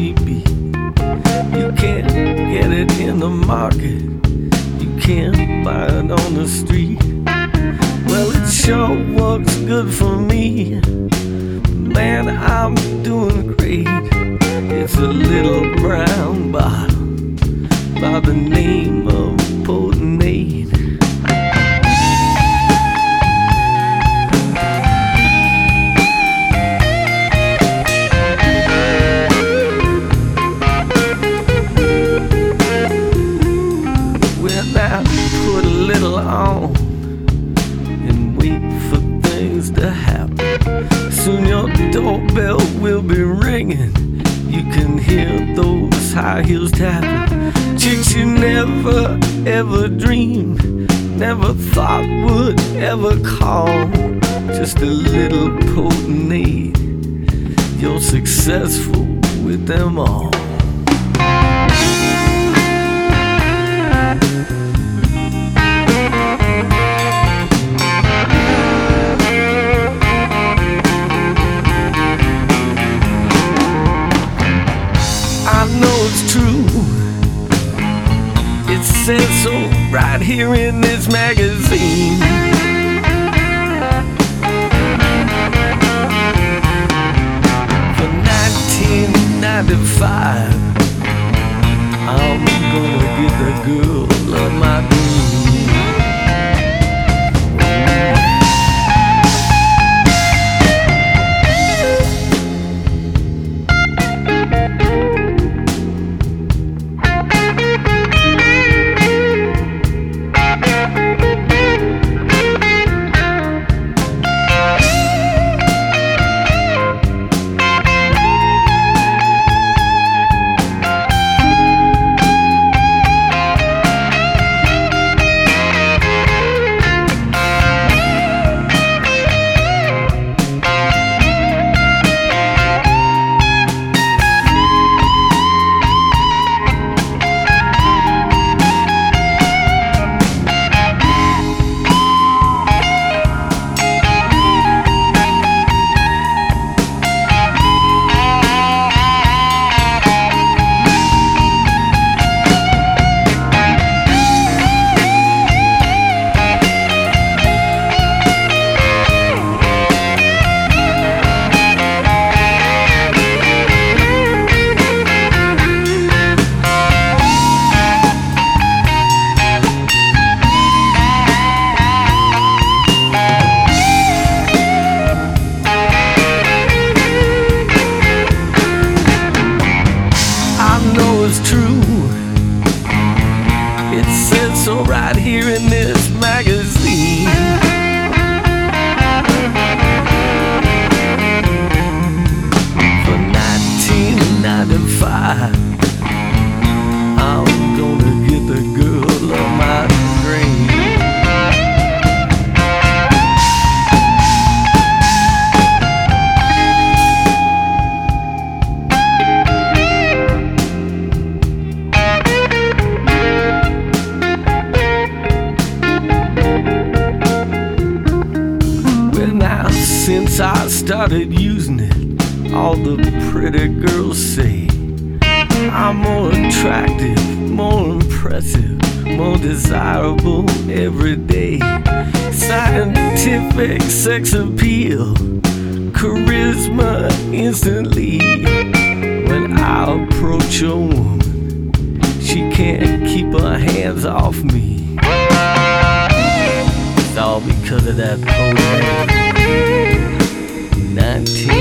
be. You can't get it in the market, you can't buy it on the street. Well, it sure works good for me. Man, I'm doing great. It's a little brown bottle by the name of Potenate. When I put a little on and wait for things to happen, soon your doorbell will be ringing. You can hear those high heels tapping. Chicks you never ever dreamed, never thought would ever call. Just a little Potenate, you're successful with them all. I know it's true, it says so right here in this magazine. For 1995, I'm gonna get the girl of my dreams. It's true, it says so right here in this magazine. For 1995, I'm gonna get the girl of my dreams. Since I started using it, all the pretty girls say I'm more attractive, more impressive, more desirable every day. Scientific sex appeal, charisma instantly. When I approach a woman, she can't keep her hands off me. It's all because of that Potenate. 19